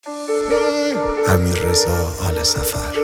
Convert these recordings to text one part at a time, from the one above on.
امیررضا آل سفر.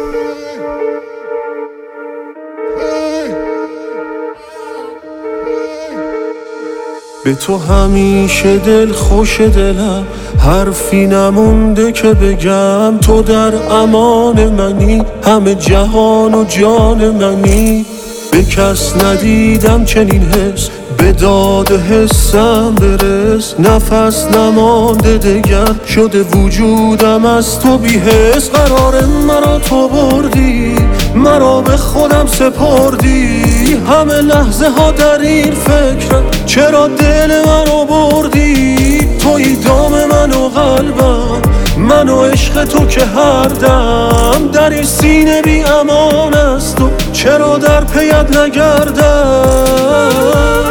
به تو همیشه دل خوش دلم، حرفی نمونده که بگم. تو در امان منی، همه جهان و جان منی. به کس ندیدم چنین حس، به داد حسم برس. نفس نمانده دگر، شده وجودم از تو بی حس. قرار مرا تو بردی، مرا به خودم سپردی. همه لحظه ها در این فکرم، چرا دل منو بردی؟ توی دام من و قلبم، من و عشق تو که هر دم در این سینه بی امان است. تو چرا در پیت نگردم؟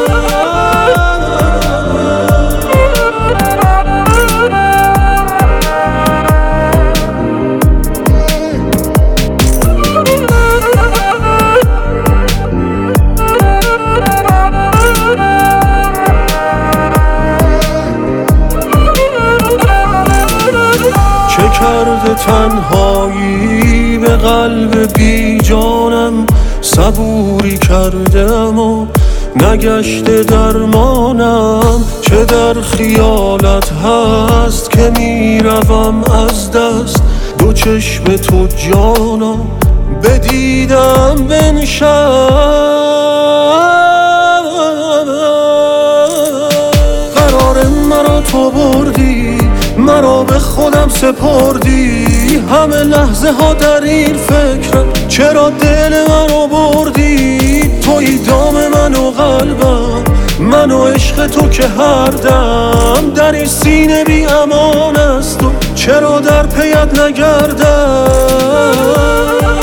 کرده تنهایی به قلب بی جانم، صبوری کرده اما نگشته درمانم. چه در خیالت هست که میروم از دست، دو چشم تو جانم بدیدم بنشم. قرار مرا تو بردی، مرا به خودم سپردی. همه لحظه ها در این فکرم، چرا دل منو بردی؟ توی دام من و قلبم، من و عشق تو که هر دم در این سینه بی امان است. تو چرا در پیت نگردم؟